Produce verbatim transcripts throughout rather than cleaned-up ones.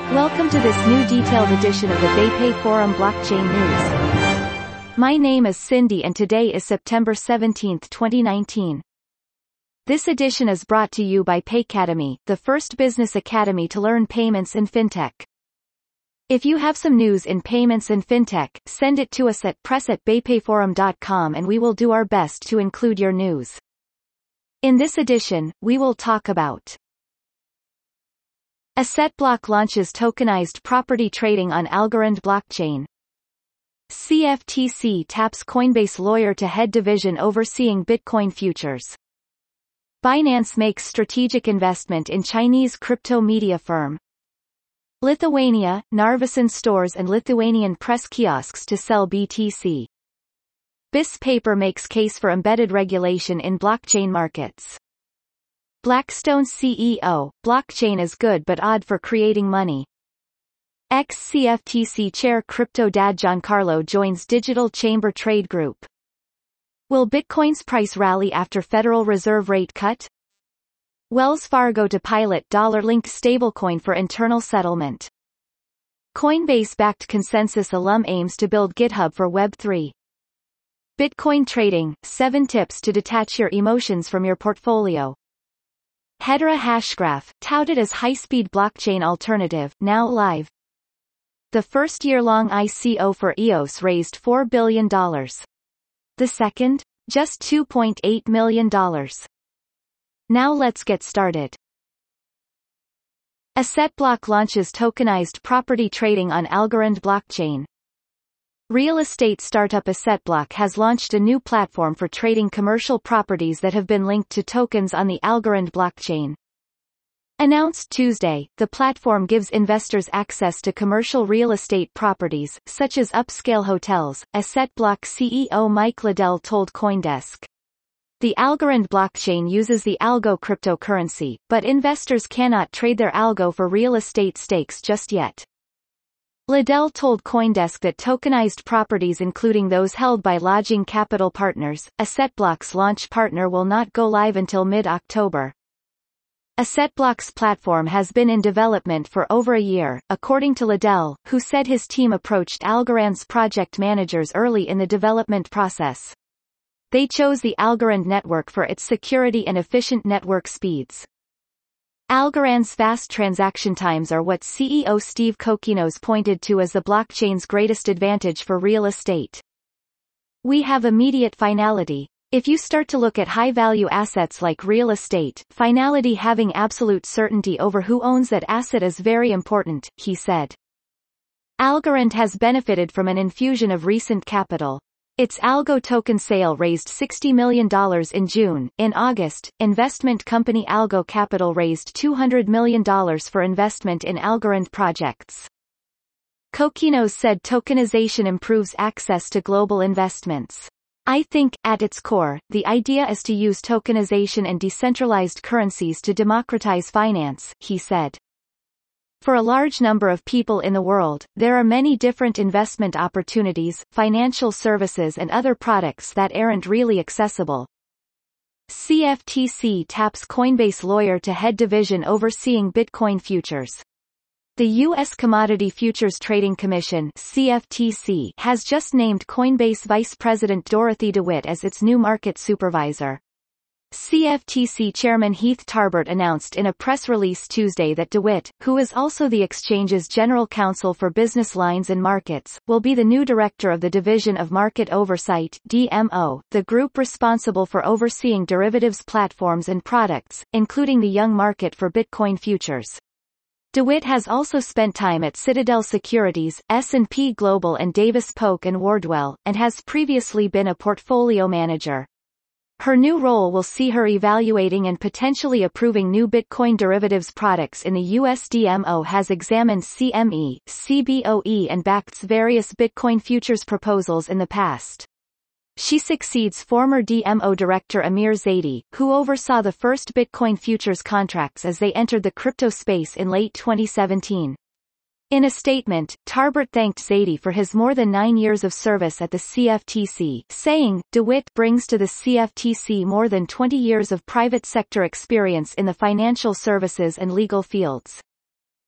Welcome to this new detailed edition of the BayPay Forum Blockchain News. My name is Cindy and today is September seventeenth, twenty nineteen. This edition is brought to you by Paycademy, the first business academy to learn payments and fintech. If you have some news in payments and fintech, send it to us at press at baypayforum dot com and we will do our best to include your news. In this edition, we will talk about AssetBlock launches tokenized property trading on Algorand blockchain. C F T C taps Coinbase lawyer to head division overseeing Bitcoin futures. Binance makes strategic investment in Chinese crypto media firm. Lithuania, Narvesen stores and Lithuanian press kiosks to sell B T C. B I S paper makes case for embedded regulation in blockchain markets. Blackstone C E O, blockchain is good but odd for creating money. Ex-C F T C chair crypto dad Giancarlo joins Digital Chamber Trade Group. Will Bitcoin's price rally after Federal Reserve rate cut? Wells Fargo to pilot dollar-linked stablecoin for internal settlement. Coinbase-backed Consensus alum aims to build GitHub for Web three. Bitcoin trading, seven tips to detach your emotions from your portfolio. Hedera Hashgraph, touted as high-speed blockchain alternative, now live. The first year-long I C O for E O S raised four billion dollars. The second? Just two point eight million dollars. Now let's get started. AssetBlock launches tokenized property trading on Algorand blockchain. Real estate startup AssetBlock has launched a new platform for trading commercial properties that have been linked to tokens on the Algorand blockchain. Announced Tuesday, the platform gives investors access to commercial real estate properties, such as upscale hotels, AssetBlock C E O Mike Liddell told CoinDesk. The Algorand blockchain uses the Algo cryptocurrency, but investors cannot trade their Algo for real estate stakes just yet. Liddell told CoinDesk that tokenized properties including those held by Lodging Capital Partners, AssetBlock's launch partner, will not go live until mid-October. AssetBlock's platform has been in development for over a year, according to Liddell, who said his team approached Algorand's project managers early in the development process. They chose the Algorand network for its security and efficient network speeds. Algorand's fast transaction times are what C E O Steve Kokkinos pointed to as the blockchain's greatest advantage for real estate. We have immediate finality. If you start to look at high-value assets like real estate, finality, having absolute certainty over who owns that asset, is very important, he said. Algorand has benefited from an infusion of recent capital. Its Algo token sale raised sixty million dollars in June. In August, investment company Algo Capital raised two hundred million dollars for investment in Algorand projects. Kokkinos said tokenization improves access to global investments. I think, at its core, the idea is to use tokenization and decentralized currencies to democratize finance, he said. For a large number of people in the world, there are many different investment opportunities, financial services and other products that aren't really accessible. C F T C taps Coinbase lawyer to head division overseeing Bitcoin futures. The U S Commodity Futures Trading Commission (C F T C) has just named Coinbase Vice President Dorothy DeWitt as its new market supervisor. C F T C Chairman Heath Tarbert announced in a press release Tuesday that DeWitt, who is also the exchange's general counsel for business lines and markets, will be the new director of the Division of Market Oversight (D M O), the group responsible for overseeing derivatives platforms and products, including the young market for Bitcoin futures. DeWitt has also spent time at Citadel Securities, S and P Global and Davis Polk and Wardwell, and has previously been a portfolio manager. Her new role will see her evaluating and potentially approving new Bitcoin derivatives products in the U S. D M O has examined C M E, C B O E and backs various Bitcoin futures proposals in the past. She succeeds former D M O director Amir Zaidi, who oversaw the first Bitcoin futures contracts as they entered the crypto space in late twenty seventeen. In a statement, Tarbert thanked Zaidi for his more than nine years of service at the C F T C, saying, DeWitt brings to the C F T C more than twenty years of private sector experience in the financial services and legal fields.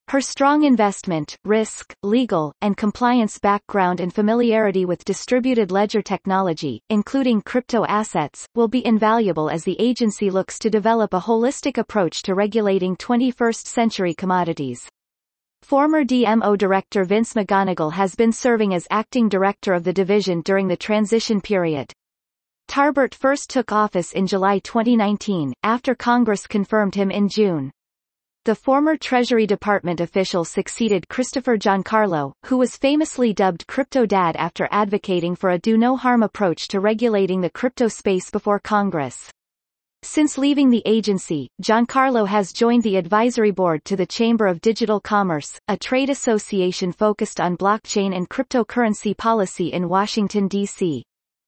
Her strong investment, risk, legal, and compliance background and familiarity with distributed ledger technology, including crypto assets, will be invaluable as the agency looks to develop a holistic approach to regulating twenty-first century commodities. Former D M O Director Vince McGonigal has been serving as acting director of the division during the transition period. Tarbert first took office in July twenty nineteen, after Congress confirmed him in June. The former Treasury Department official succeeded Christopher Giancarlo, who was famously dubbed Crypto Dad after advocating for a do-no-harm approach to regulating the crypto space before Congress. Since leaving the agency, Giancarlo has joined the advisory board to the Chamber of Digital Commerce, a trade association focused on blockchain and cryptocurrency policy in Washington, D C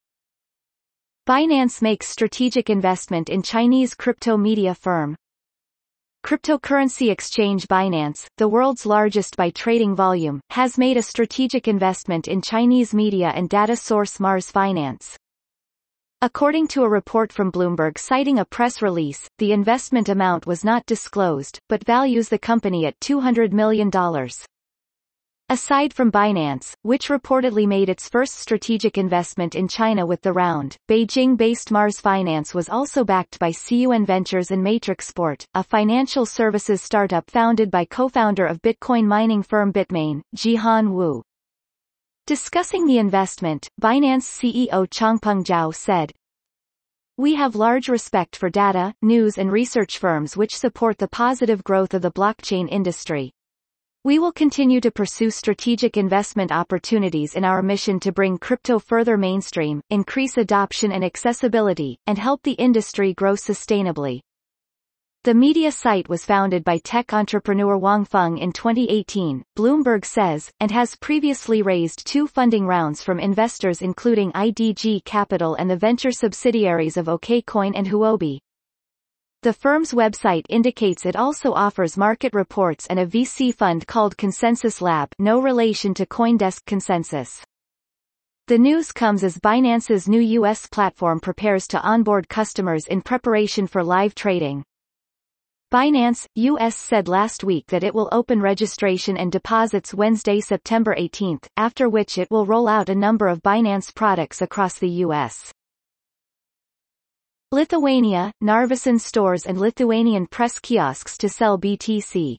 Binance makes strategic investment in Chinese crypto media firm. Cryptocurrency exchange Binance, the world's largest by trading volume, has made a strategic investment in Chinese media and data source Mars Finance. According to a report from Bloomberg citing a press release, the investment amount was not disclosed, but values the company at two hundred million dollars. Aside from Binance, which reportedly made its first strategic investment in China with the round, Beijing-based Mars Finance was also backed by C U N Ventures and Matrixport, a financial services startup founded by co-founder of Bitcoin mining firm Bitmain, Jihan Wu. Discussing the investment, Binance C E O Changpeng Zhao said, "We have large respect for data, news and research firms which support the positive growth of the blockchain industry. We will continue to pursue strategic investment opportunities in our mission to bring crypto further mainstream, increase adoption and accessibility, and help the industry grow sustainably." The media site was founded by tech entrepreneur Wang Feng in twenty eighteen, Bloomberg says, and has previously raised two funding rounds from investors including I D G Capital and the venture subsidiaries of OKCoin and Huobi. The firm's website indicates it also offers market reports and a V C fund called Consensus Lab, no relation to CoinDesk Consensus. The news comes as Binance's new U S platform prepares to onboard customers in preparation for live trading. Binance, U S said last week that it will open registration and deposits Wednesday, September eighteenth, after which it will roll out a number of Binance products across the U S. Lithuania, Narvesen stores and Lithuanian press kiosks to sell B T C.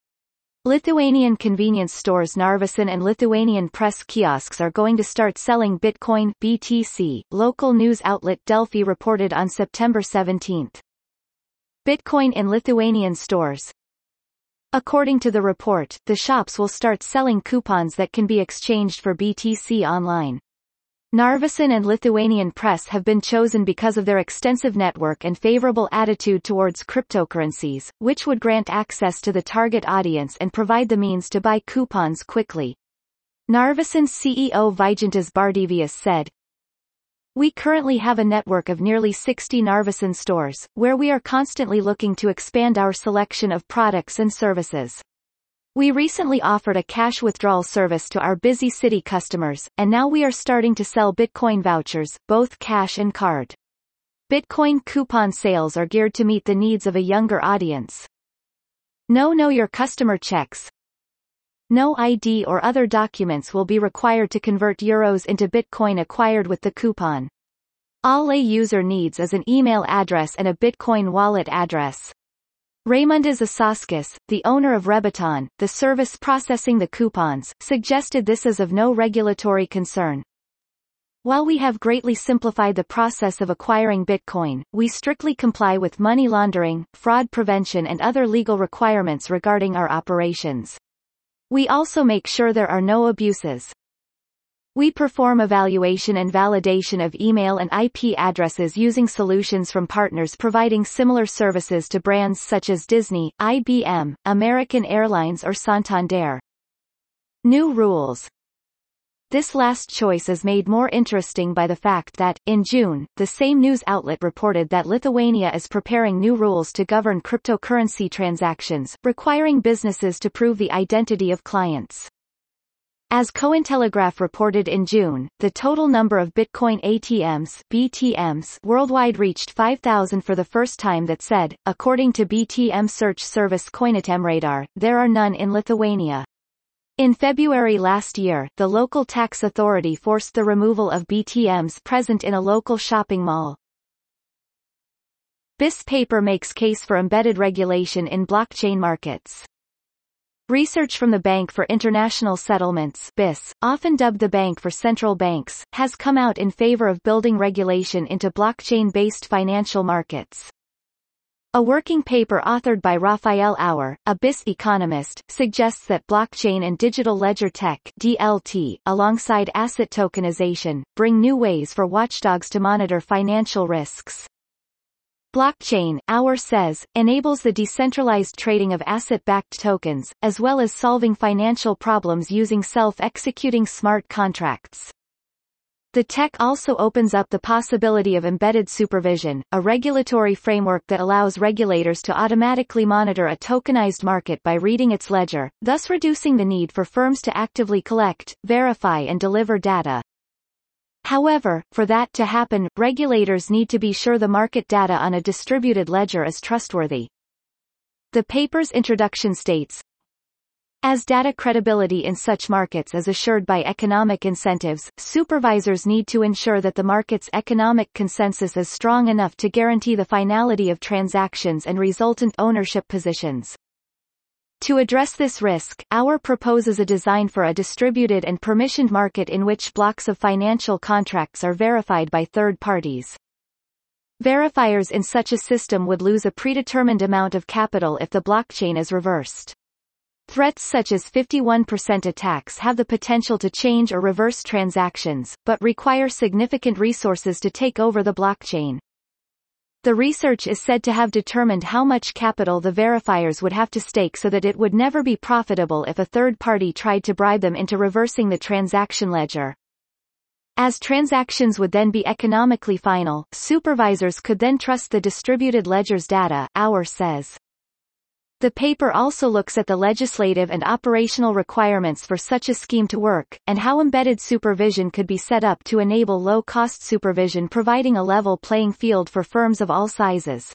Lithuanian convenience stores Narvesen and Lithuanian press kiosks are going to start selling Bitcoin B T C, local news outlet Delphi reported on September seventeenth. Bitcoin in Lithuanian stores. According to the report, the shops will start selling coupons that can be exchanged for B T C online. Narvesen and Lithuanian Press have been chosen because of their extensive network and favorable attitude towards cryptocurrencies, which would grant access to the target audience and provide the means to buy coupons quickly. Narvesen's C E O Vygantas Bardyvius said, "We currently have a network of nearly sixty Narvesen stores, where we are constantly looking to expand our selection of products and services. We recently offered a cash withdrawal service to our busy city customers, and now we are starting to sell Bitcoin vouchers, both cash and card. Bitcoin coupon sales are geared to meet the needs of a younger audience. No Know Your Customer checks. No I D or other documents will be required to convert euros into Bitcoin acquired with the coupon. All a user needs is an email address and a Bitcoin wallet address." Raimundas Asaskis, the owner of Rebaton, the service processing the coupons, suggested this is of no regulatory concern. "While we have greatly simplified the process of acquiring Bitcoin, we strictly comply with money laundering, fraud prevention and other legal requirements regarding our operations. We also make sure there are no abuses. We perform evaluation and validation of email and I P addresses using solutions from partners providing similar services to brands such as Disney, I B M, American Airlines or Santander." New rules. This last choice is made more interesting by the fact that, in June, the same news outlet reported that Lithuania is preparing new rules to govern cryptocurrency transactions, requiring businesses to prove the identity of clients. As Cointelegraph reported in June, the total number of Bitcoin A T Ms, B T Ms worldwide reached five thousand for the first time. That said, according to B T M search service Coinitemradar, there are none in Lithuania. In February last year, the local tax authority forced the removal of B T Ms present in a local shopping mall. B I S paper makes case for embedded regulation in blockchain markets. Research from the Bank for International Settlements (B I S), often dubbed the Bank for Central Banks, has come out in favor of building regulation into blockchain-based financial markets. A working paper authored by Raphael Auer, a B I S economist, suggests that blockchain and digital ledger tech (D L T), alongside asset tokenization, bring new ways for watchdogs to monitor financial risks. Blockchain, Auer says, enables the decentralized trading of asset-backed tokens, as well as solving financial problems using self-executing smart contracts. The tech also opens up the possibility of embedded supervision, a regulatory framework that allows regulators to automatically monitor a tokenized market by reading its ledger, thus reducing the need for firms to actively collect, verify and deliver data. However, for that to happen, regulators need to be sure the market data on a distributed ledger is trustworthy. The paper's introduction states, as data credibility in such markets is assured by economic incentives, supervisors need to ensure that the market's economic consensus is strong enough to guarantee the finality of transactions and resultant ownership positions. To address this risk, Auer proposes a design for a distributed and permissioned market in which blocks of financial contracts are verified by third parties. Verifiers in such a system would lose a predetermined amount of capital if the blockchain is reversed. Threats such as fifty-one percent attacks have the potential to change or reverse transactions, but require significant resources to take over the blockchain. The research is said to have determined how much capital the verifiers would have to stake so that it would never be profitable if a third party tried to bribe them into reversing the transaction ledger. As transactions would then be economically final, supervisors could then trust the distributed ledger's data, Auer says. The paper also looks at the legislative and operational requirements for such a scheme to work, and how embedded supervision could be set up to enable low-cost supervision, providing a level playing field for firms of all sizes.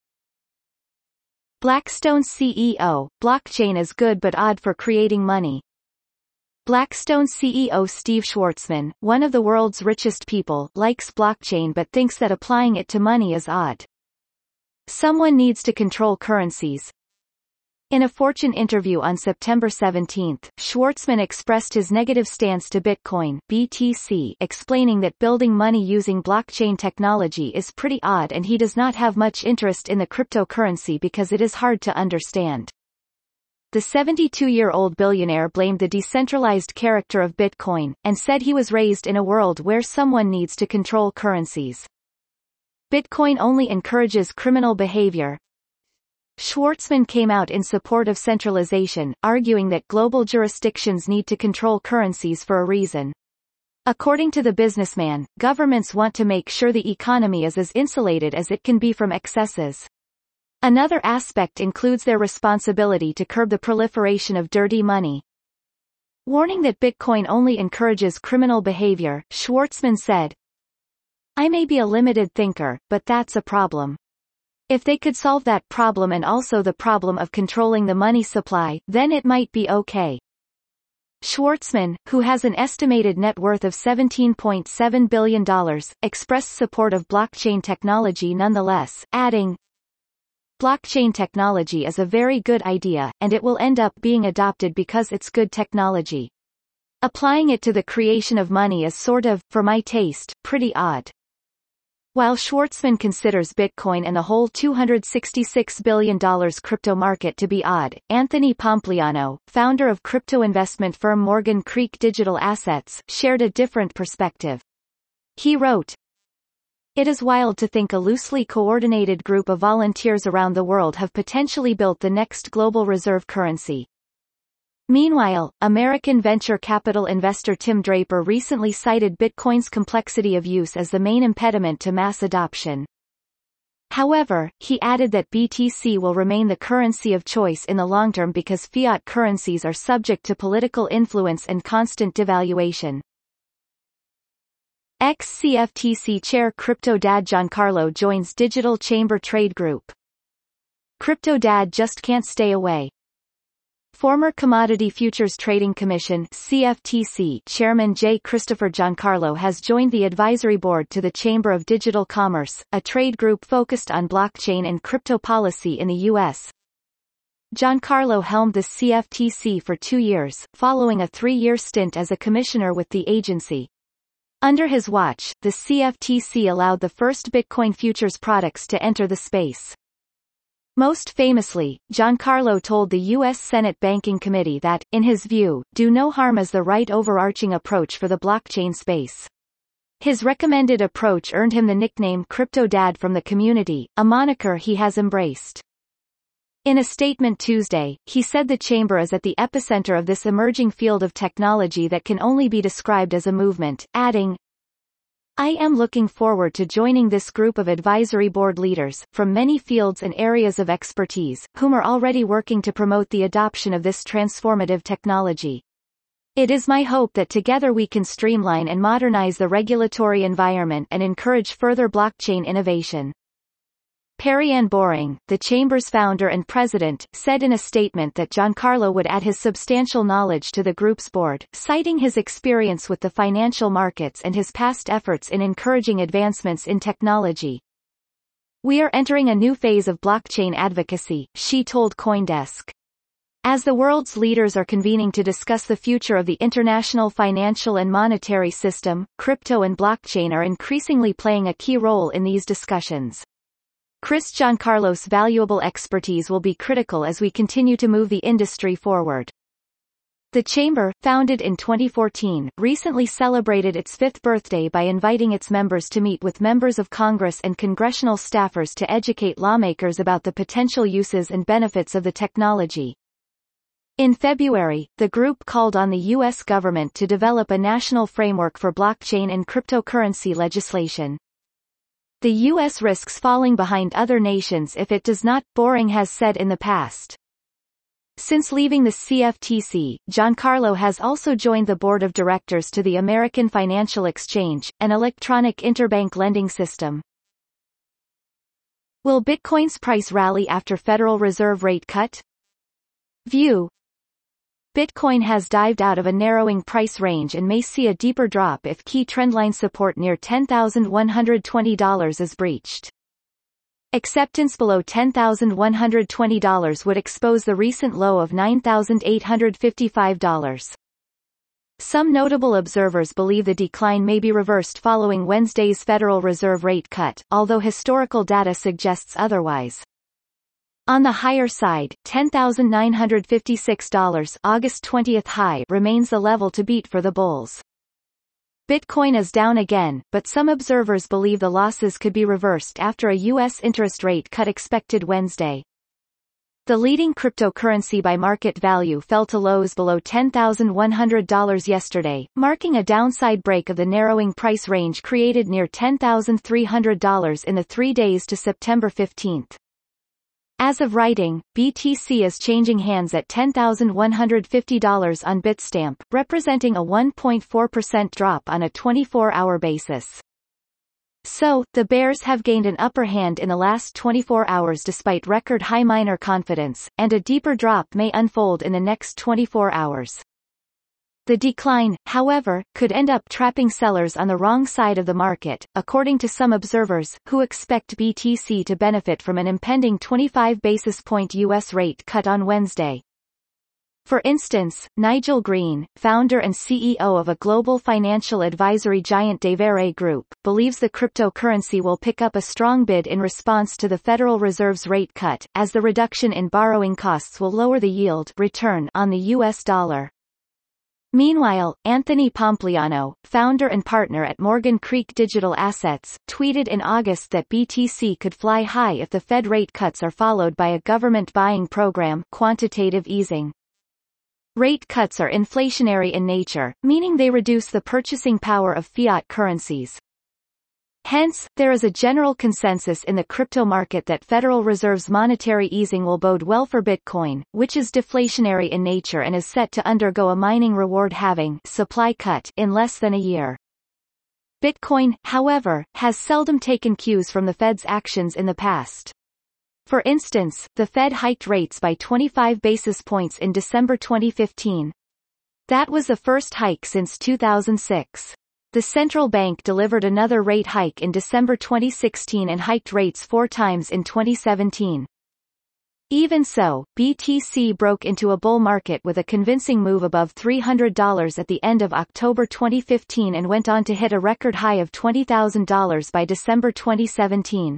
Blackstone C E O, blockchain is good but odd for creating money. Blackstone C E O Steve Schwarzman, one of the world's richest people, likes blockchain but thinks that applying it to money is odd. Someone needs to control currencies. In a Fortune interview on September seventeenth, Schwarzman expressed his negative stance to Bitcoin (B T C), explaining that building money using blockchain technology is pretty odd and he does not have much interest in the cryptocurrency because it is hard to understand. The seventy-two-year-old billionaire blamed the decentralized character of Bitcoin, and said he was raised in a world where someone needs to control currencies. Bitcoin only encourages criminal behavior. Schwarzman came out in support of centralization, arguing that global jurisdictions need to control currencies for a reason. According to the businessman, governments want to make sure the economy is as insulated as it can be from excesses. Another aspect includes their responsibility to curb the proliferation of dirty money. Warning that Bitcoin only encourages criminal behavior, Schwarzman said, "I may be a limited thinker, but that's a problem. If they could solve that problem and also the problem of controlling the money supply, then it might be okay." Schwarzman, who has an estimated net worth of seventeen point seven billion dollars, expressed support of blockchain technology nonetheless, adding, "Blockchain technology is a very good idea, and it will end up being adopted because it's good technology. Applying it to the creation of money is sort of, for my taste, pretty odd." While Schwarzman considers Bitcoin and the whole two hundred sixty-six billion dollars crypto market to be odd, Anthony Pompliano, founder of crypto investment firm Morgan Creek Digital Assets, shared a different perspective. He wrote, "It is wild to think a loosely coordinated group of volunteers around the world have potentially built the next global reserve currency." Meanwhile, American venture capital investor Tim Draper recently cited Bitcoin's complexity of use as the main impediment to mass adoption. However, he added that B T C will remain the currency of choice in the long term because fiat currencies are subject to political influence and constant devaluation. Ex-C F T C chair Crypto Dad Giancarlo joins Digital Chamber Trade Group. Crypto Dad just can't stay away. Former Commodity Futures Trading Commission (C F T C) Chairman J. Christopher Giancarlo has joined the advisory board to the Chamber of Digital Commerce, a trade group focused on blockchain and crypto policy in the U S Giancarlo helmed the C F T C for two years, following a three-year stint as a commissioner with the agency. Under his watch, the C F T C allowed the first Bitcoin futures products to enter the space. Most famously, Giancarlo told the U S Senate Banking Committee that, in his view, do no harm is the right overarching approach for the blockchain space. His recommended approach earned him the nickname Crypto Dad from the community, a moniker he has embraced. In a statement Tuesday, he said the chamber is at the epicenter of this emerging field of technology that can only be described as a movement, adding, I am looking forward to joining this group of advisory board leaders, from many fields and areas of expertise, whom are already working to promote the adoption of this transformative technology. It is my hope that together we can streamline and modernize the regulatory environment and encourage further blockchain innovation. Perry-Ann Boring, the Chamber's founder and president, said in a statement that Giancarlo would add his substantial knowledge to the group's board, citing his experience with the financial markets and his past efforts in encouraging advancements in technology. We are entering a new phase of blockchain advocacy, she told CoinDesk. As the world's leaders are convening to discuss the future of the international financial and monetary system, crypto and blockchain are increasingly playing a key role in these discussions. Chris Giancarlo's valuable expertise will be critical as we continue to move the industry forward. The Chamber, founded in twenty fourteen, recently celebrated its fifth birthday by inviting its members to meet with members of Congress and congressional staffers to educate lawmakers about the potential uses and benefits of the technology. In February, the group called on the U S government to develop a national framework for blockchain and cryptocurrency legislation. The U S risks falling behind other nations if it does not, Boring has said in the past. Since leaving the C F T C, Giancarlo has also joined the board of directors to the American Financial Exchange, an electronic interbank lending system. Will Bitcoin's price rally after Federal Reserve rate cut? View. Bitcoin has dived out of a narrowing price range and may see a deeper drop if key trendline support near ten thousand one hundred twenty dollars is breached. Acceptance below ten thousand one hundred twenty dollars would expose the recent low of nine thousand eight hundred fifty-five dollars. Some notable observers believe the decline may be reversed following Wednesday's Federal Reserve rate cut, although historical data suggests otherwise. On the higher side, ten thousand nine hundred fifty-six dollars August twentieth high remains the level to beat for the bulls. Bitcoin is down again, but some observers believe the losses could be reversed after a U S interest rate cut expected Wednesday. The leading cryptocurrency by market value fell to lows below ten thousand one hundred dollars yesterday, marking a downside break of the narrowing price range created near ten thousand three hundred dollars in the three days to September fifteenth. As of writing, B T C is changing hands at ten thousand one hundred fifty dollars on Bitstamp, representing a one point four percent drop on a twenty-four hour basis. So, the bears have gained an upper hand in the last twenty-four hours despite record high miner confidence, and a deeper drop may unfold in the next twenty-four hours. The decline, however, could end up trapping sellers on the wrong side of the market, according to some observers, who expect B T C to benefit from an impending twenty-five basis point U S rate cut on Wednesday. For instance, Nigel Green, founder and C E O of a global financial advisory giant DeVere Group, believes the cryptocurrency will pick up a strong bid in response to the Federal Reserve's rate cut, as the reduction in borrowing costs will lower the yield return on the U S dollar. Meanwhile, Anthony Pompliano, founder and partner at Morgan Creek Digital Assets, tweeted in August that B T C could fly high if the Fed rate cuts are followed by a government buying program, quantitative easing. Rate cuts are inflationary in nature, meaning they reduce the purchasing power of fiat currencies. Hence, there is a general consensus in the crypto market that Federal Reserve's monetary easing will bode well for Bitcoin, which is deflationary in nature and is set to undergo a mining reward halving supply cut in less than a year. Bitcoin, however, has seldom taken cues from the Fed's actions in the past. For instance, the Fed hiked rates by twenty-five basis points in December twenty fifteen. That was the first hike since two thousand six. The central bank delivered another rate hike in December twenty sixteen and hiked rates four times in twenty seventeen. Even so, B T C broke into a bull market with a convincing move above three hundred dollars at the end of October twenty fifteen and went on to hit a record high of twenty thousand dollars by December twenty seventeen.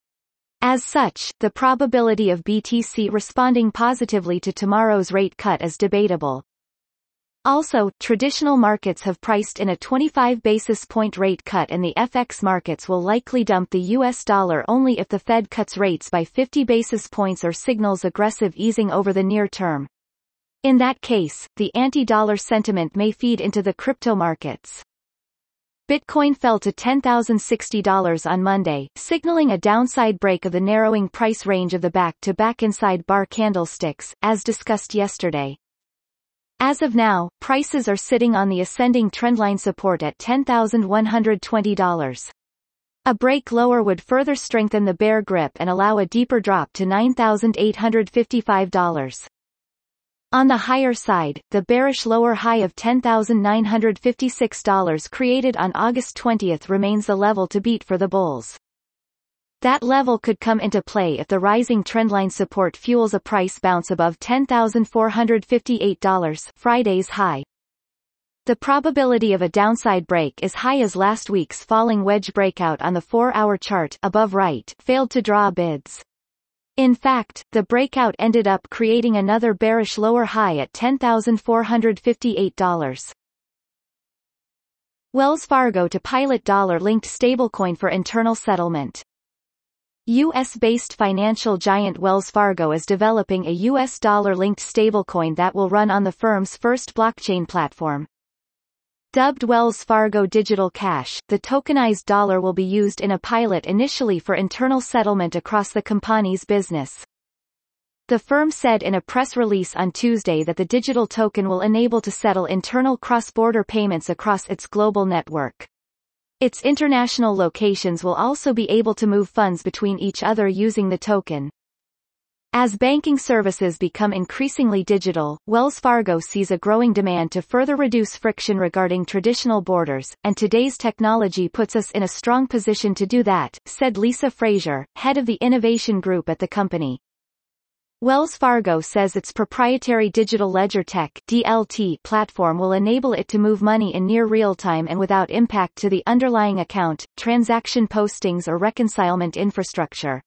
As such, the probability of B T C responding positively to tomorrow's rate cut is debatable. Also, traditional markets have priced in a twenty-five basis point rate cut, and the F X markets will likely dump the U S dollar only if the Fed cuts rates by fifty basis points or signals aggressive easing over the near term. In that case, the anti-dollar sentiment may feed into the crypto markets. Bitcoin fell to ten thousand sixty dollars on Monday, signaling a downside break of the narrowing price range of the back-to-back inside bar candlesticks, as discussed yesterday. As of now, prices are sitting on the ascending trendline support at ten thousand one hundred twenty dollars. A break lower would further strengthen the bear grip and allow a deeper drop to nine thousand eight hundred fifty-five dollars. On the higher side, the bearish lower high of ten thousand nine hundred fifty-six dollars created on August twentieth remains the level to beat for the bulls. That level could come into play if the rising trendline support fuels a price bounce above ten thousand four hundred fifty-eight dollars, Friday's high. The probability of a downside break is high, as last week's falling wedge breakout on the four-hour chart above right failed to draw bids. In fact, the breakout ended up creating another bearish lower high at ten thousand four hundred fifty-eight dollars. Wells Fargo to pilot dollar-linked stablecoin for internal settlement. U S-based financial giant Wells Fargo is developing a U S dollar-linked stablecoin that will run on the firm's first blockchain platform. Dubbed Wells Fargo Digital Cash, the tokenized dollar will be used in a pilot initially for internal settlement across the company's business. The firm said in a press release on Tuesday that the digital token will enable to settle internal cross-border payments across its global network. Its international locations will also be able to move funds between each other using the token. As banking services become increasingly digital, Wells Fargo sees a growing demand to further reduce friction regarding traditional borders, and today's technology puts us in a strong position to do that, said Lisa Frazier, head of the innovation group at the company. Wells Fargo says its proprietary Digital Ledger Tech (D L T) platform will enable it to move money in near real-time and without impact to the underlying account, transaction postings or reconcilement infrastructure.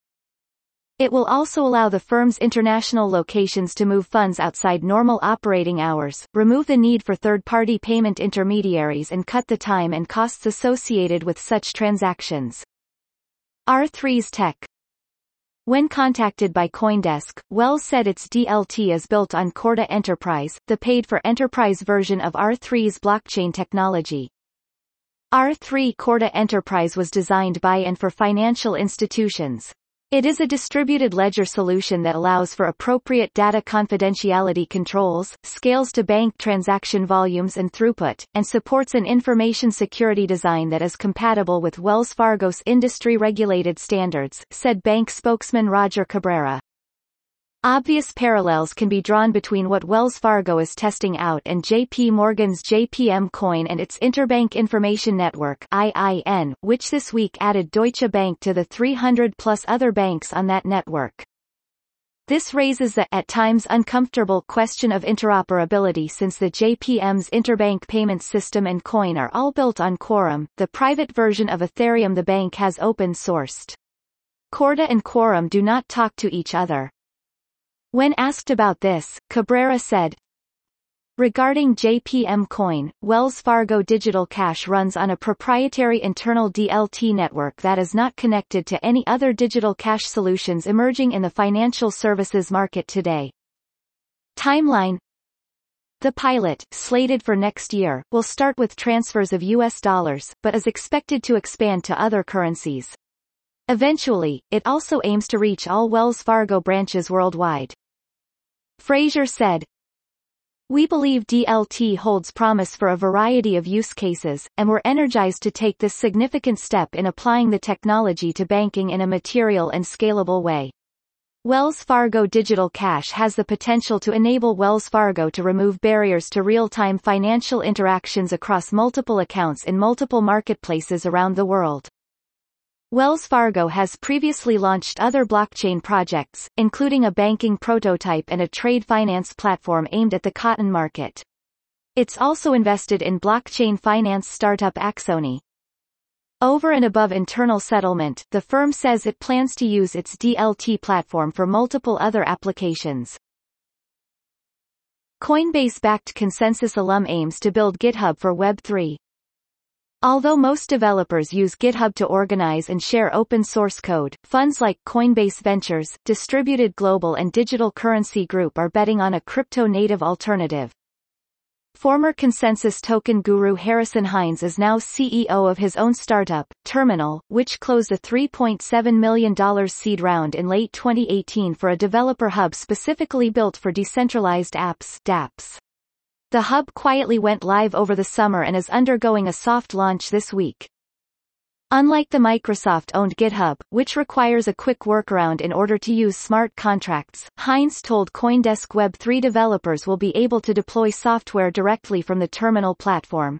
It will also allow the firm's international locations to move funds outside normal operating hours, remove the need for third-party payment intermediaries, and cut the time and costs associated with such transactions. R three's tech. When contacted by CoinDesk, Wells said its D L T is built on Corda Enterprise, the paid-for-enterprise version of R three's blockchain technology. R three Corda Enterprise was designed by and for financial institutions. It is a distributed ledger solution that allows for appropriate data confidentiality controls, scales to bank transaction volumes and throughput, and supports an information security design that is compatible with Wells Fargo's industry-regulated standards, said bank spokesman Roger Cabrera. Obvious parallels can be drawn between what Wells Fargo is testing out and J P Morgan's J P M Coin and its Interbank Information Network (I I N), which this week added Deutsche Bank to the three hundred plus other banks on that network. This raises the, at times uncomfortable, question of interoperability, since the J P M's interbank payment system and coin are all built on Quorum, the private version of Ethereum the bank has open-sourced. Corda and Quorum do not talk to each other. When asked about this, Cabrera said, regarding J P M Coin, Wells Fargo Digital Cash runs on a proprietary internal D L T network that is not connected to any other digital cash solutions emerging in the financial services market today. Timeline. The pilot, slated for next year, will start with transfers of U S dollars, but is expected to expand to other currencies. Eventually, it also aims to reach all Wells Fargo branches worldwide. Fraser said, "We believe D L T holds promise for a variety of use cases, and we're energized to take this significant step in applying the technology to banking in a material and scalable way." Wells Fargo Digital Cash has the potential to enable Wells Fargo to remove barriers to real-time financial interactions across multiple accounts in multiple marketplaces around the world. Wells Fargo has previously launched other blockchain projects, including a banking prototype and a trade finance platform aimed at the cotton market. It's also invested in blockchain finance startup Axoni. Over and above internal settlement, the firm says it plans to use its D L T platform for multiple other applications. Coinbase-backed Consensus alum aims to build GitHub for Web three. Although most developers use GitHub to organize and share open source code, funds like Coinbase Ventures, Distributed Global and Digital Currency Group are betting on a crypto-native alternative. Former Consensus token guru Harrison Hines is now C E O of his own startup, Terminal, which closed a three point seven million dollars seed round in late twenty eighteen for a developer hub specifically built for decentralized apps (dApps). The hub quietly went live over the summer and is undergoing a soft launch this week. Unlike the Microsoft-owned GitHub, which requires a quick workaround in order to use smart contracts, Hines told CoinDesk Web three developers will be able to deploy software directly from the Terminal platform.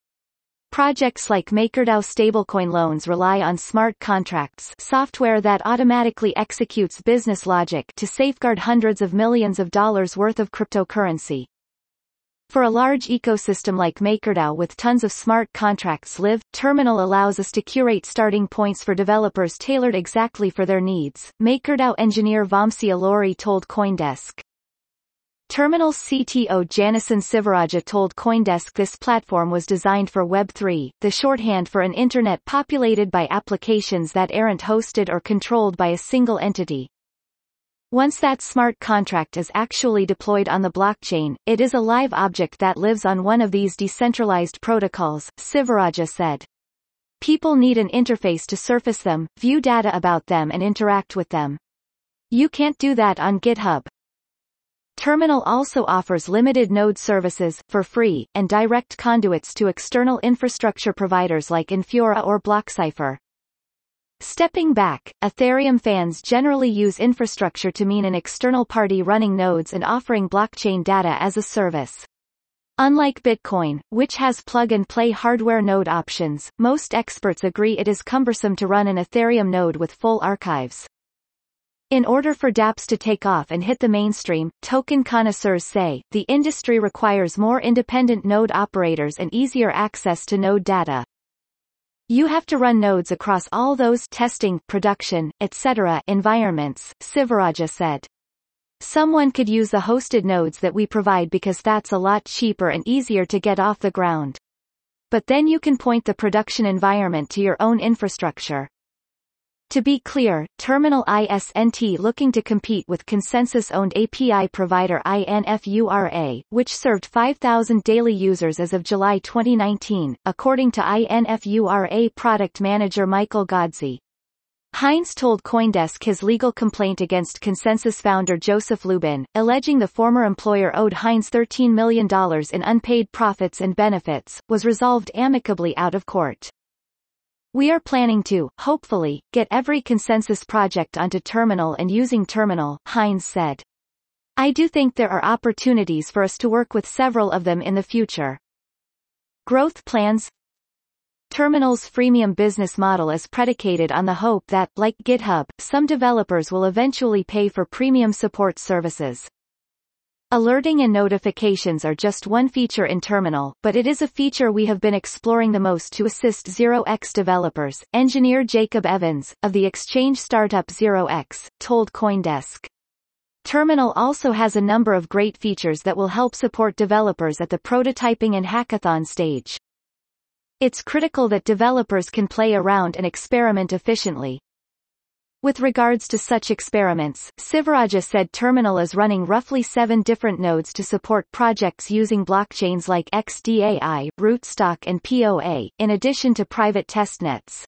Projects like MakerDAO stablecoin loans rely on smart contracts, software that automatically executes business logic to safeguard hundreds of millions of dollars worth of cryptocurrency. For a large ecosystem like MakerDAO with tons of smart contracts live, Terminal allows us to curate starting points for developers tailored exactly for their needs, MakerDAO engineer Vamsi Alori told CoinDesk. Terminal's C T O Janison Sivaraja told CoinDesk this platform was designed for Web three, the shorthand for an internet populated by applications that aren't hosted or controlled by a single entity. Once that smart contract is actually deployed on the blockchain, it is a live object that lives on one of these decentralized protocols, Sivaraja said. People need an interface to surface them, view data about them and interact with them. You can't do that on GitHub. Terminal also offers limited node services, for free, and direct conduits to external infrastructure providers like Infura or BlockCypher. Stepping back, Ethereum fans generally use infrastructure to mean an external party running nodes and offering blockchain data as a service. Unlike Bitcoin, which has plug-and-play hardware node options, most experts agree it is cumbersome to run an Ethereum node with full archives. In order for dApps to take off and hit the mainstream, token connoisseurs say, the industry requires more independent node operators and easier access to node data. You have to run nodes across all those testing, production, et cetera environments, Sivaraja said. Someone could use the hosted nodes that we provide because that's a lot cheaper and easier to get off the ground. But then you can point the production environment to your own infrastructure. To be clear, Terminal isn't looking to compete with Consensus-owned A P I provider Infura, which served five thousand daily users as of July twenty nineteen, according to Infura product manager Michael Godsey. Hines told CoinDesk his legal complaint against Consensus founder Joseph Lubin, alleging the former employer owed Hines thirteen million dollars in unpaid profits and benefits, was resolved amicably out of court. We are planning to, hopefully, get every Consensus project onto Terminal and using Terminal, Hines said. I do think there are opportunities for us to work with several of them in the future. Growth plans. Terminal's freemium business model is predicated on the hope that, like GitHub, some developers will eventually pay for premium support services. Alerting and notifications are just one feature in Terminal, but it is a feature we have been exploring the most to assist Zero X developers, engineer Jacob Evans, of the exchange startup Zero X, told CoinDesk. Terminal also has a number of great features that will help support developers at the prototyping and hackathon stage. It's critical that developers can play around and experiment efficiently. With regards to such experiments, Sivaraja said Terminal is running roughly seven different nodes to support projects using blockchains like X D A I, Rootstock and P O A, in addition to private testnets.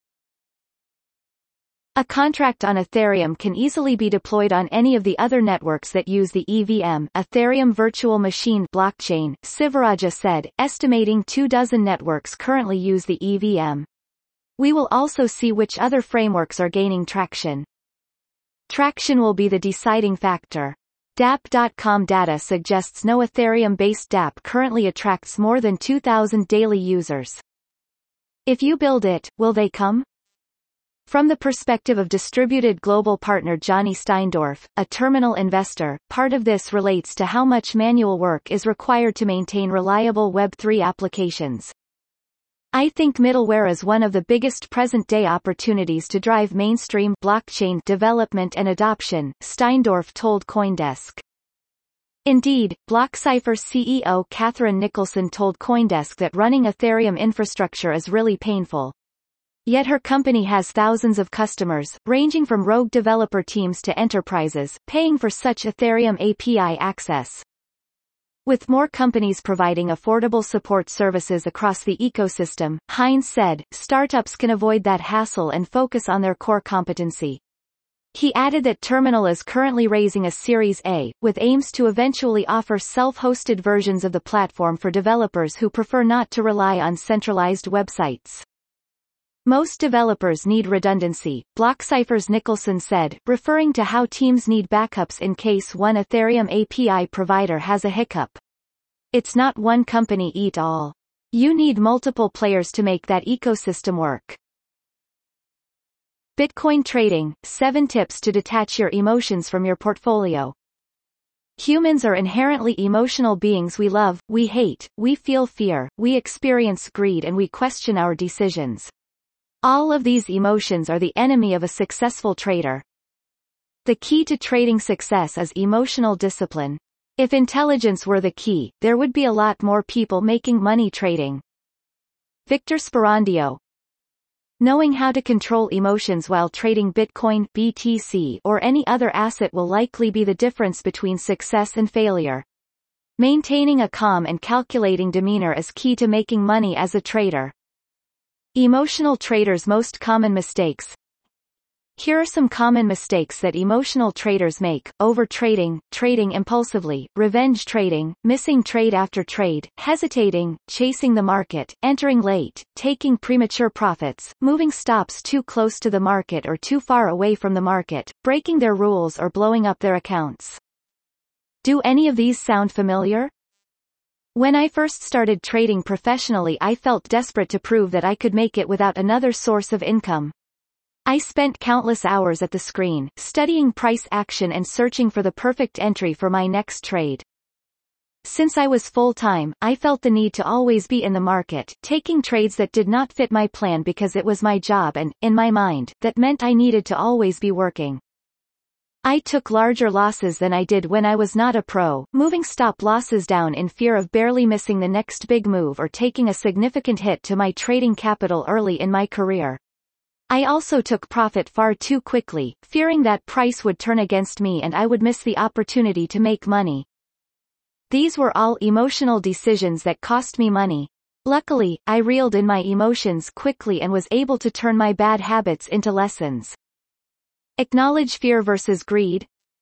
A contract on Ethereum can easily be deployed on any of the other networks that use the E V M Ethereum Virtual Machine blockchain, Sivaraja said, estimating two dozen networks currently use the E V M. We will also see which other frameworks are gaining traction. Traction will be the deciding factor. Dap dot com data suggests no Ethereum-based dApp currently attracts more than two thousand daily users. If you build it, will they come? From the perspective of distributed global partner Johnny Steindorf, a terminal investor, part of this relates to how much manual work is required to maintain reliable Web three applications. I think middleware is one of the biggest present-day opportunities to drive mainstream blockchain development and adoption, Steindorf told CoinDesk. Indeed, BlockCypher C E O Catherine Nicholson told CoinDesk that running Ethereum infrastructure is really painful. Yet her company has thousands of customers, ranging from rogue developer teams to enterprises, paying for such Ethereum A P I access. With more companies providing affordable support services across the ecosystem, Hines said, startups can avoid that hassle and focus on their core competency. He added that Terminal is currently raising a Series A, with aims to eventually offer self-hosted versions of the platform for developers who prefer not to rely on centralized websites. Most developers need redundancy, BlockCypher's Nicholson said, referring to how teams need backups in case one Ethereum A P I provider has a hiccup. It's not one company eat all. You need multiple players to make that ecosystem work. Bitcoin trading, seven tips to detach your emotions from your portfolio. Humans are inherently emotional beings. We love, we hate, we feel fear, we experience greed, and we question our decisions. All of these emotions are the enemy of a successful trader. The key to trading success is emotional discipline. If intelligence were the key, there would be a lot more people making money trading. Victor Sperandio. Knowing how to control emotions while trading Bitcoin, B T C, or any other asset will likely be the difference between success and failure. Maintaining a calm and calculating demeanor is key to making money as a trader. Emotional traders' most common mistakes. Here are some common mistakes that emotional traders make: overtrading, trading impulsively, revenge trading, missing trade after trade, hesitating, chasing the market, entering late, taking premature profits, moving stops too close to the market or too far away from the market, breaking their rules or blowing up their accounts. Do any of these sound familiar? When I first started trading professionally, I felt desperate to prove that I could make it without another source of income. I spent countless hours at the screen, studying price action and searching for the perfect entry for my next trade. Since I was full-time, I felt the need to always be in the market, taking trades that did not fit my plan because it was my job and, in my mind, that meant I needed to always be working. I took larger losses than I did when I was not a pro, moving stop losses down in fear of barely missing the next big move or taking a significant hit to my trading capital early in my career. I also took profit far too quickly, fearing that price would turn against me and I would miss the opportunity to make money. These were all emotional decisions that cost me money. Luckily, I reeled in my emotions quickly and was able to turn my bad habits into lessons. Acknowledge fear versus greed.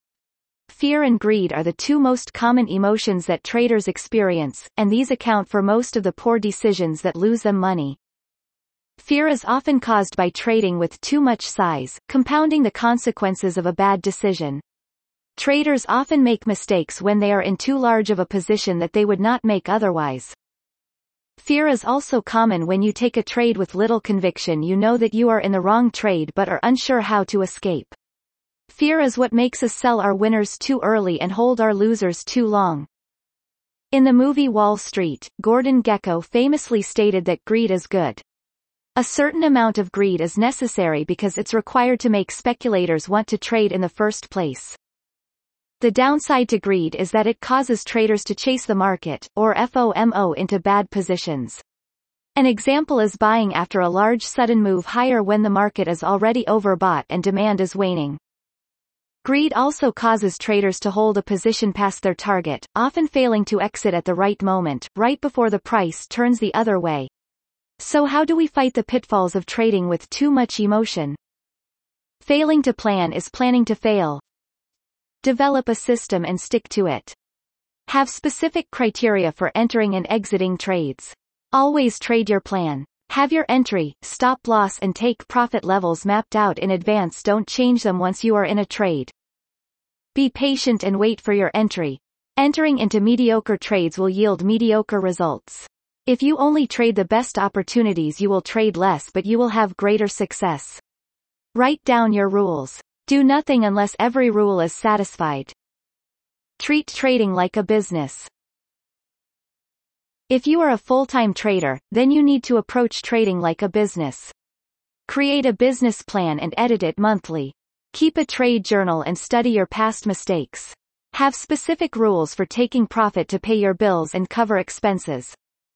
Fear and greed are the two most common emotions that traders experience, and these account for most of the poor decisions that lose them money. Fear is often caused by trading with too much size, compounding the consequences of a bad decision. Traders often make mistakes when they are in too large of a position that they would not make otherwise. Fear is also common when you take a trade with little conviction. You know that you are in the wrong trade but are unsure how to escape. Fear is what makes us sell our winners too early and hold our losers too long. In the movie Wall Street, Gordon Gekko famously stated that greed is good. A certain amount of greed is necessary because it's required to make speculators want to trade in the first place. The downside to greed is that it causes traders to chase the market, or FOMO, into bad positions. An example is buying after a large sudden move higher when the market is already overbought and demand is waning. Greed also causes traders to hold a position past their target, often failing to exit at the right moment, right before the price turns the other way. So how do we fight the pitfalls of trading with too much emotion? Failing to plan is planning to fail. Develop a system and stick to it. Have specific criteria for entering and exiting trades. Always trade your plan. Have your entry, stop loss and take profit levels mapped out in advance. Don't change them once you are in a trade. Be patient and wait for your entry. Entering into mediocre trades will yield mediocre results. If you only trade the best opportunities, you will trade less, but you will have greater success. Write down your rules. Do nothing unless every rule is satisfied. Treat trading like a business. If you are a full-time trader, then you need to approach trading like a business. Create a business plan and edit it monthly. Keep a trade journal and study your past mistakes. Have specific rules for taking profit to pay your bills and cover expenses.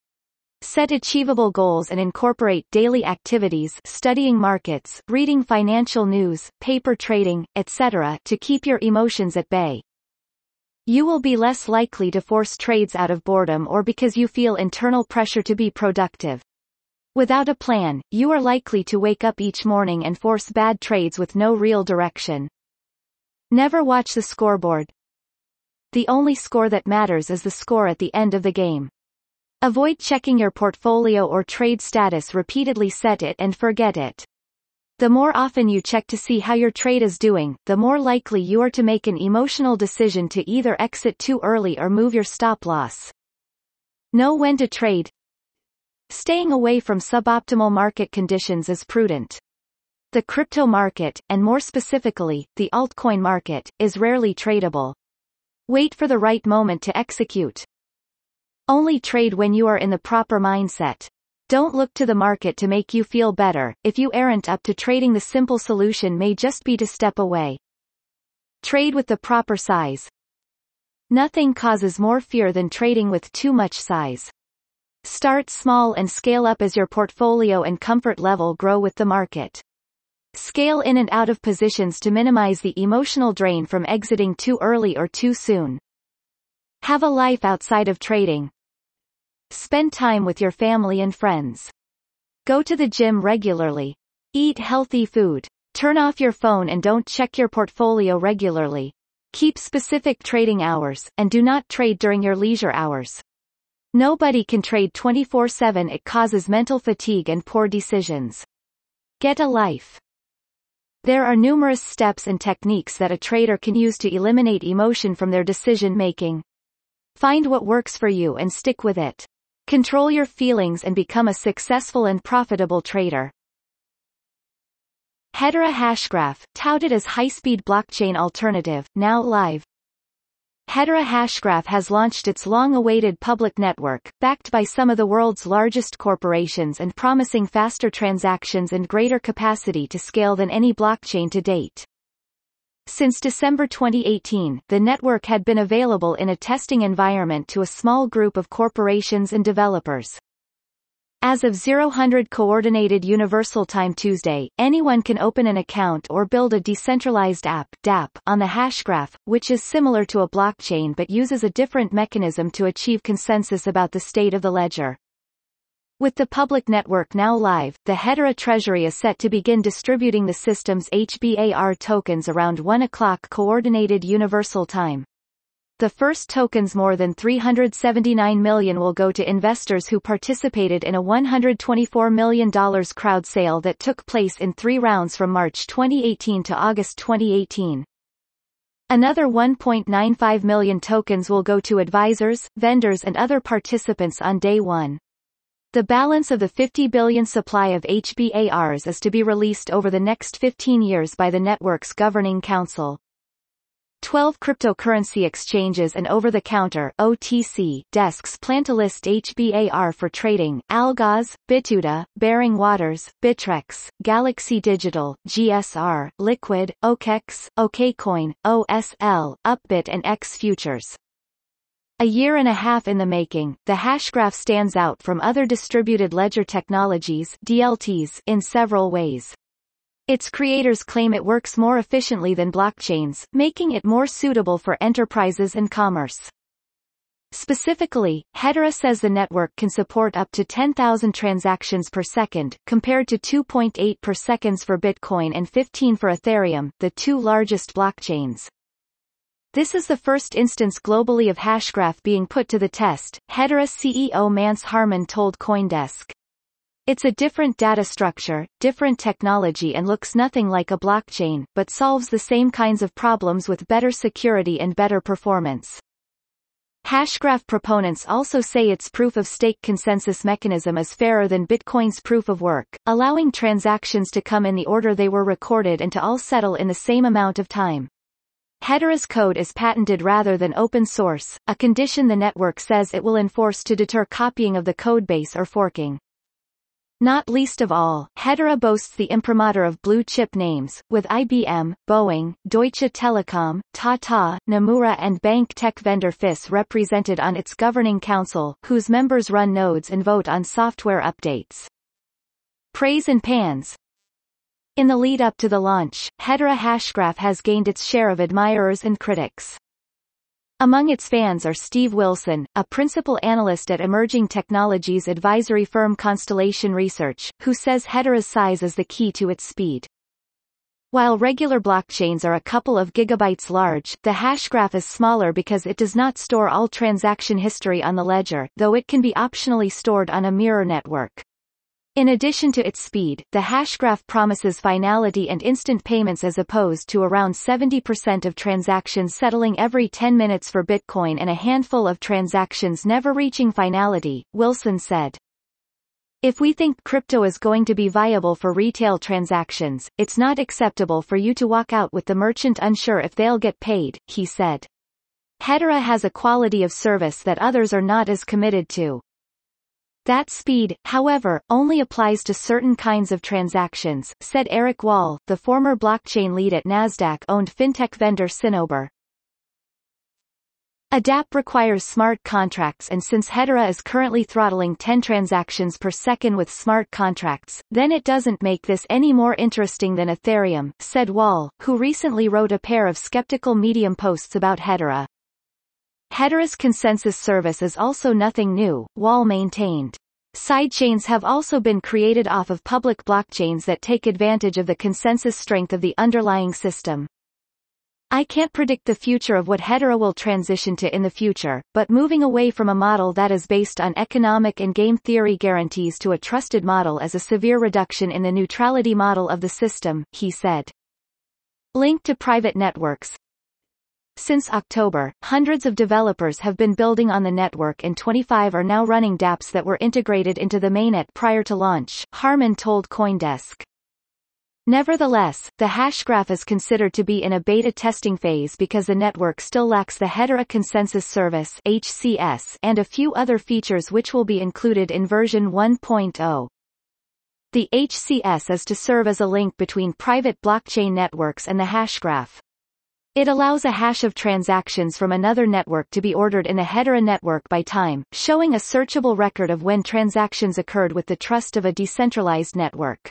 Set achievable goals and incorporate daily activities, studying markets, reading financial news, paper trading, et cetera, to keep your emotions at bay. You will be less likely to force trades out of boredom or because you feel internal pressure to be productive. Without a plan, you are likely to wake up each morning and force bad trades with no real direction. Never watch the scoreboard. The only score that matters is the score at the end of the game. Avoid checking your portfolio or trade status repeatedly. Set it and forget it. The more often you check to see how your trade is doing, the more likely you are to make an emotional decision to either exit too early or move your stop loss. Know when to trade. Staying away from suboptimal market conditions is prudent. The crypto market, and more specifically, the altcoin market, is rarely tradable. Wait for the right moment to execute. Only trade when you are in the proper mindset. Don't look to the market to make you feel better. If you aren't up to trading, the simple solution may just be to step away. Trade with the proper size. Nothing causes more fear than trading with too much size. Start small and scale up as your portfolio and comfort level grow with the market. Scale in and out of positions to minimize the emotional drain from exiting too early or too soon. Have a life outside of trading. Spend time with your family and friends. Go to the gym regularly. Eat healthy food. Turn off your phone and don't check your portfolio regularly. Keep specific trading hours, and do not trade during your leisure hours. Nobody can trade twenty-four seven. It causes mental fatigue and poor decisions. Get a life. There are numerous steps and techniques that a trader can use to eliminate emotion from their decision-making. Find what works for you and stick with it. Control your feelings and become a successful and profitable trader. Hedera Hashgraph, touted as high-speed blockchain alternative, now live. Hedera Hashgraph has launched its long-awaited public network, backed by some of the world's largest corporations and promising faster transactions and greater capacity to scale than any blockchain to date. Since December twenty eighteen, the network had been available in a testing environment to a small group of corporations and developers. As of zero hundred Coordinated Universal Time Tuesday, anyone can open an account or build a decentralized app (D A P) on the Hashgraph, which is similar to a blockchain but uses a different mechanism to achieve consensus about the state of the ledger. With the public network now live, the Hedera Treasury is set to begin distributing the system's H B A R tokens around one o'clock Coordinated Universal Time. The first tokens, more than three hundred seventy-nine million, will go to investors who participated in a one hundred twenty-four million dollars crowd sale that took place in three rounds from March twenty eighteen to August twenty eighteen. Another one point nine five million tokens will go to advisors, vendors and other participants on day one. The balance of the fifty billion supply of H B A Rs is to be released over the next fifteen years by the network's governing council. twelve cryptocurrency exchanges and over-the-counter (O T C) desks plan to list H B A R for trading: Algoz, Bituda, Bearing Waters, Bittrex, Galaxy Digital, G S R, Liquid, OKEx, OKCoin, O S L, Upbit and X Futures. A year and a half in the making, the Hashgraph stands out from other distributed ledger technologies D L Ts in several ways. Its creators claim it works more efficiently than blockchains, making it more suitable for enterprises and commerce. Specifically, Hedera says the network can support up to ten thousand transactions per second, compared to two point eight per second for Bitcoin and fifteen for Ethereum, the two largest blockchains. This is the first instance globally of Hashgraph being put to the test, Hedera C E O Mance Harmon told CoinDesk. It's a different data structure, different technology and looks nothing like a blockchain, but solves the same kinds of problems with better security and better performance. Hashgraph proponents also say its proof-of-stake consensus mechanism is fairer than Bitcoin's proof-of-work, allowing transactions to come in the order they were recorded and to all settle in the same amount of time. Hedera's code is patented rather than open source, a condition the network says it will enforce to deter copying of the codebase or forking. Not least of all, Hedera boasts the imprimatur of blue-chip names, with I B M, Boeing, Deutsche Telekom, Tata, Nomura and bank tech vendor F I S represented on its governing council, whose members run nodes and vote on software updates. Praise and pans. In the lead-up to the launch, Hedera Hashgraph has gained its share of admirers and critics. Among its fans are Steve Wilson, a principal analyst at emerging technologies advisory firm Constellation Research, who says Hedera's size is the key to its speed. While regular blockchains are a couple of gigabytes large, the Hashgraph is smaller because it does not store all transaction history on the ledger, though it can be optionally stored on a mirror network. In addition to its speed, the Hashgraph promises finality and instant payments as opposed to around seventy percent of transactions settling every ten minutes for Bitcoin and a handful of transactions never reaching finality, Wilson said. If we think crypto is going to be viable for retail transactions, it's not acceptable for you to walk out with the merchant unsure if they'll get paid, he said. Hedera has a quality of service that others are not as committed to. That speed, however, only applies to certain kinds of transactions, said Eric Wall, the former blockchain lead at Nasdaq-owned fintech vendor Cinnober. A dApp requires smart contracts, and since Hedera is currently throttling ten transactions per second with smart contracts, then it doesn't make this any more interesting than Ethereum, said Wall, who recently wrote a pair of skeptical Medium posts about Hedera. Hedera's consensus service is also nothing new, Wall maintained. Sidechains have also been created off of public blockchains that take advantage of the consensus strength of the underlying system. I can't predict the future of what Hedera will transition to in the future, but moving away from a model that is based on economic and game theory guarantees to a trusted model is a severe reduction in the neutrality model of the system, he said. Linked to private networks. Since October, hundreds of developers have been building on the network and twenty-five are now running dApps that were integrated into the mainnet prior to launch, Harmon told CoinDesk. Nevertheless, the Hashgraph is considered to be in a beta testing phase because the network still lacks the Hedera Consensus Service H C S and a few other features which will be included in version one point oh. The H C S is to serve as a link between private blockchain networks and the Hashgraph. It allows a hash of transactions from another network to be ordered in the Hedera network by time, showing a searchable record of when transactions occurred with the trust of a decentralized network.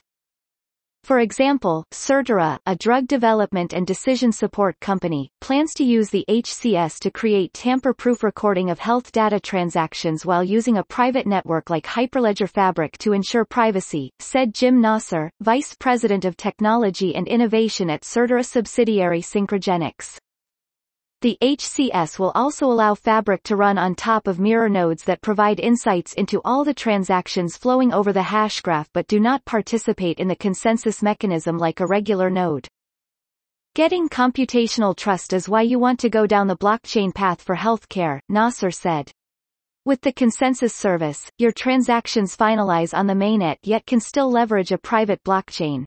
For example, Certara, a drug development and decision support company, plans to use the H C S to create tamper-proof recording of health data transactions while using a private network like Hyperledger Fabric to ensure privacy, said Jim Nasser, Vice President of Technology and Innovation at Certara subsidiary Synchrogenics. The H C S will also allow Fabric to run on top of mirror nodes that provide insights into all the transactions flowing over the Hashgraph but do not participate in the consensus mechanism like a regular node. Getting computational trust is why you want to go down the blockchain path for healthcare, Nasser said. With the consensus service, your transactions finalize on the mainnet yet can still leverage a private blockchain.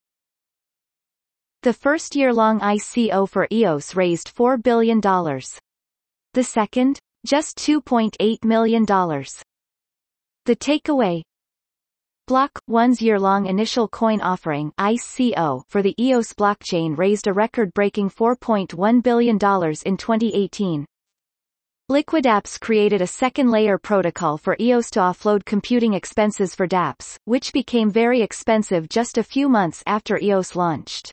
The first year-long I C O for E O S raised four billion dollars. The second? Just two point eight million dollars. The takeaway? Block one's year-long initial coin offering I C O for the E O S blockchain raised a record-breaking four point one billion dollars in twenty eighteen. LiquidApps created a second-layer protocol for E O S to offload computing expenses for dApps, which became very expensive just a few months after E O S launched.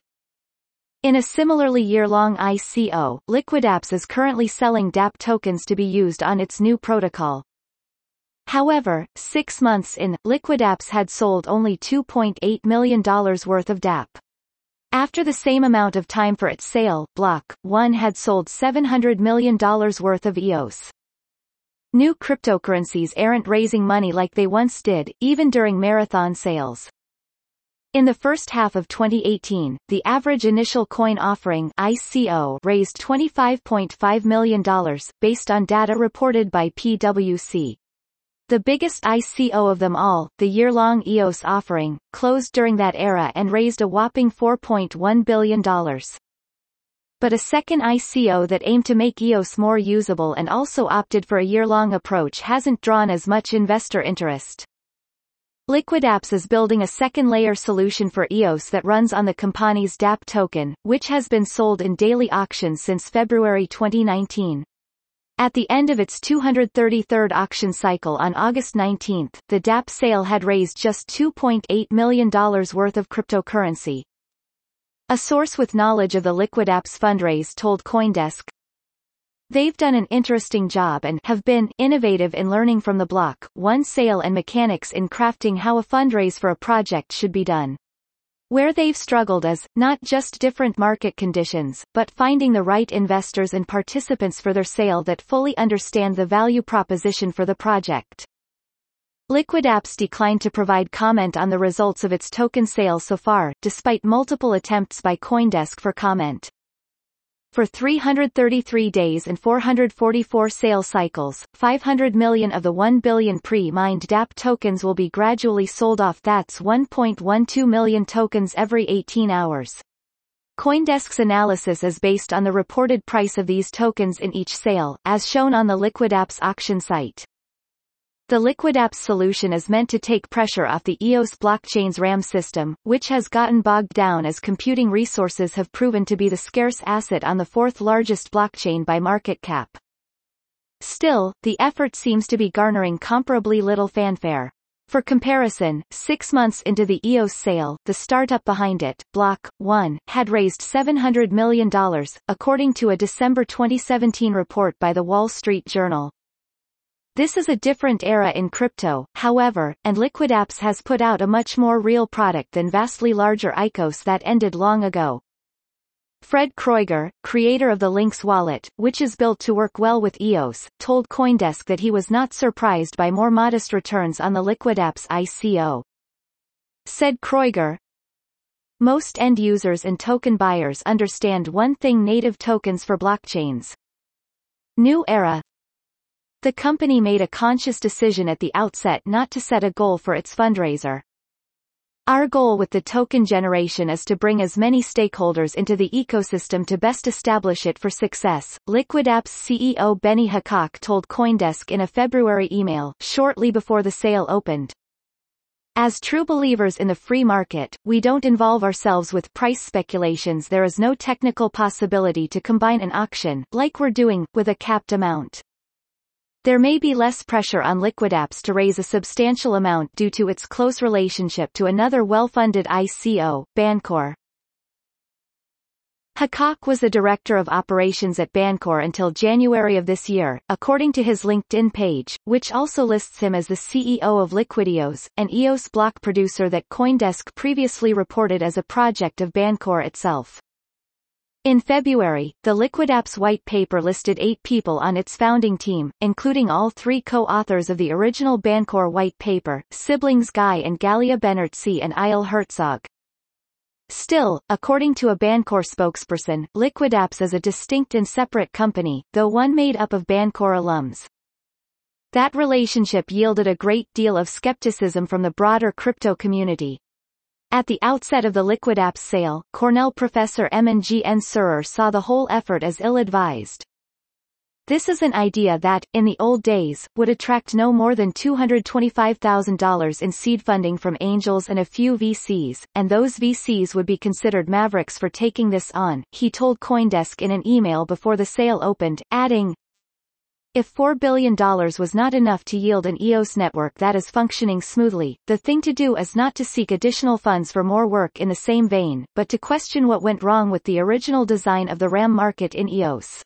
In a similarly year-long I C O, LiquidApps is currently selling dApp tokens to be used on its new protocol. However, six months in, LiquidApps had sold only two point eight million dollars worth of dApp. After the same amount of time for its sale, Block one had sold seven hundred million dollars worth of E O S. New cryptocurrencies aren't raising money like they once did, even during marathon sales. In the first half of twenty eighteen, the average initial coin offering I C O raised twenty-five point five million dollars, based on data reported by P W C. The biggest I C O of them all, the year-long E O S offering, closed during that era and raised a whopping four point one billion dollars. But a second I C O that aimed to make E O S more usable and also opted for a year-long approach hasn't drawn as much investor interest. LiquidApps is building a second-layer solution for E O S that runs on the company's dApp token, which has been sold in daily auctions since February twenty nineteen. At the end of its two hundred thirty-third auction cycle on August nineteenth, the dApp sale had raised just two point eight million dollars worth of cryptocurrency. A source with knowledge of the LiquidApps fundraise told CoinDesk, "They've done an interesting job and have been innovative in learning from the Block one sale and mechanics in crafting how a fundraise for a project should be done. Where they've struggled is, not just different market conditions, but finding the right investors and participants for their sale that fully understand the value proposition for the project." LiquidApps declined to provide comment on the results of its token sale so far, despite multiple attempts by CoinDesk for comment. For three hundred thirty-three days and four hundred forty-four sale cycles, five hundred million of the one billion pre-mined dApp tokens will be gradually sold off. That's one point one two million tokens every eighteen hours. CoinDesk's analysis is based on the reported price of these tokens in each sale, as shown on the LiquidApps auction site. The LiquidApps solution is meant to take pressure off the E O S blockchain's RAM system, which has gotten bogged down as computing resources have proven to be the scarce asset on the fourth largest blockchain by market cap. Still, the effort seems to be garnering comparably little fanfare. For comparison, six months into the E O S sale, the startup behind it, Block one, had raised seven hundred million dollars, according to a December twenty seventeen report by The Wall Street Journal. This is a different era in crypto, however, and LiquidApps has put out a much more real product than vastly larger I C O S that ended long ago. Fred Kreuger, creator of the Lynx wallet, which is built to work well with E O S, told CoinDesk that he was not surprised by more modest returns on the LiquidApps I C O. Said Kreuger, "Most end users and token buyers understand one thing: native tokens for blockchains. New era. The company made a conscious decision at the outset not to set a goal for its fundraiser. Our goal with the token generation is to bring as many stakeholders into the ecosystem to best establish it for success," LiquidApps C E O Benny Hakak told CoinDesk in a February email, shortly before the sale opened. "As true believers in the free market, we don't involve ourselves with price speculations. There is no technical possibility to combine an auction, like we're doing, with a capped amount. There may be less pressure on LiquidApps to raise a substantial amount due to its close relationship to another well-funded I C O, Bancor." Hakak was the director of operations at Bancor until January of this year, according to his LinkedIn page, which also lists him as the C E O of Liquidios, an E O S block producer that CoinDesk previously reported as a project of Bancor itself. In February, the LiquidApps white paper listed eight people on its founding team, including all three co-authors of the original Bancor white paper, siblings Guy and Galia Benertzi and Eyal Herzog. Still, according to a Bancor spokesperson, LiquidApps is a distinct and separate company, though one made up of Bancor alums. That relationship yielded a great deal of skepticism from the broader crypto community. At the outset of the LiquidApps sale, Cornell professor Emin G. N. Surer saw the whole effort as ill-advised. This is an idea that, in the old days, would attract no more than two hundred twenty-five thousand dollars in seed funding from angels and a few V Cs, and those V Cs would be considered mavericks for taking this on, he told CoinDesk in an email before the sale opened, adding, If four billion dollars was not enough to yield an E O S network that is functioning smoothly, the thing to do is not to seek additional funds for more work in the same vein, but to question what went wrong with the original design of the RAM market in E O S.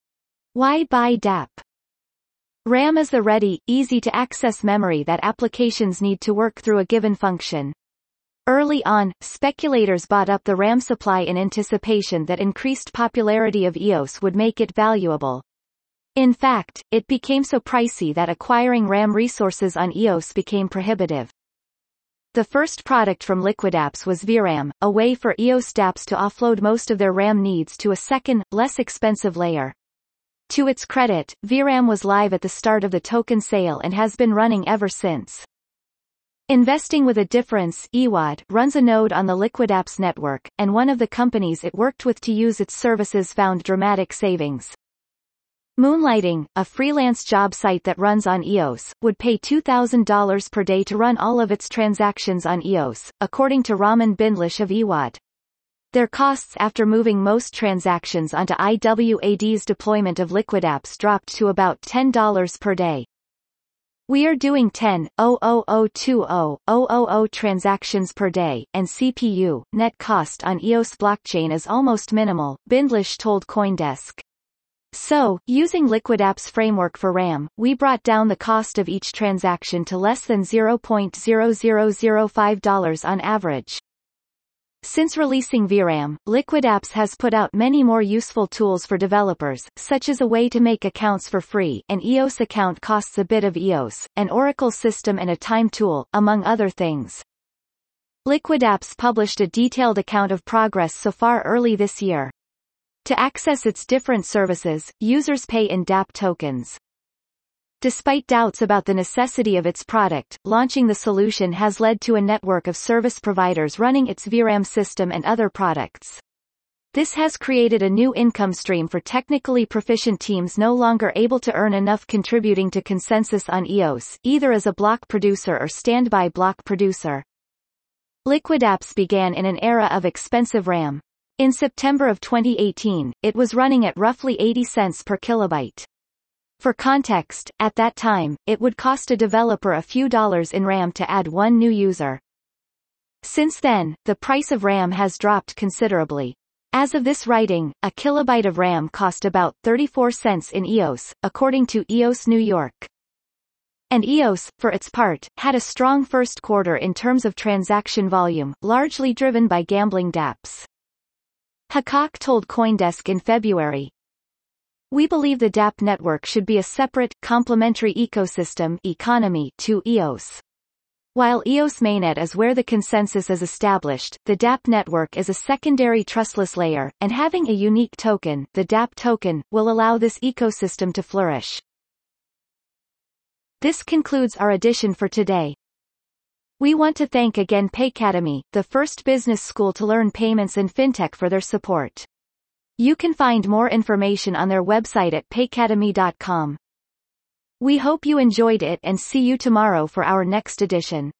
Why buy D A P? RAM is the ready, easy-to-access memory that applications need to work through a given function. Early on, speculators bought up the RAM supply in anticipation that increased popularity of E O S would make it valuable. In fact, it became so pricey that acquiring RAM resources on E O S became prohibitive. The first product from LiquidApps was V RAM, a way for E O S dApps to offload most of their RAM needs to a second, less expensive layer. To its credit, V RAM was live at the start of the token sale and has been running ever since. Investing with a Difference E W A D runs a node on the LiquidApps network, and one of the companies it worked with to use its services found dramatic savings. Moonlighting, a freelance job site that runs on E O S, would pay two thousand dollars per day to run all of its transactions on E O S, according to Raman Bindlish of E W A D. Their costs after moving most transactions onto I W A D's deployment of LiquidApps dropped to about ten dollars per day. We are doing ten thousand twenty transactions per day, and C P U net cost on E O S blockchain is almost minimal, Bindlish told CoinDesk. So, using LiquidApps framework for RAM, we brought down the cost of each transaction to less than zero point zero zero zero five dollars on average. Since releasing V RAM, LiquidApps has put out many more useful tools for developers, such as a way to make accounts for free. An E O S account costs a bit of E O S, an Oracle system and a time tool, among other things. LiquidApps published a detailed account of progress so far early this year. To access its different services, users pay in D A P tokens. Despite doubts about the necessity of its product, launching the solution has led to a network of service providers running its V RAM system and other products. This has created a new income stream for technically proficient teams no longer able to earn enough contributing to consensus on E O S, either as a block producer or standby block producer. LiquidApps began in an era of expensive RAM. In September of twenty eighteen, it was running at roughly eighty cents per kilobyte. For context, at that time, it would cost a developer a few dollars in RAM to add one new user. Since then, the price of RAM has dropped considerably. As of this writing, a kilobyte of RAM cost about thirty-four cents in E O S, according to E O S New York. And E O S, for its part, had a strong first quarter in terms of transaction volume, largely driven by gambling dApps. Hakak told CoinDesk in February, "We believe the D A P network should be a separate, complementary ecosystem economy to E O S. While E O S mainnet is where the consensus is established, the D A P network is a secondary trustless layer, and having a unique token, the D A P token, will allow this ecosystem to flourish." This concludes our edition for today. We want to thank again Paycademy, the first business school to learn payments and fintech, for their support. You can find more information on their website at paycademy dot com. We hope you enjoyed it and see you tomorrow for our next edition.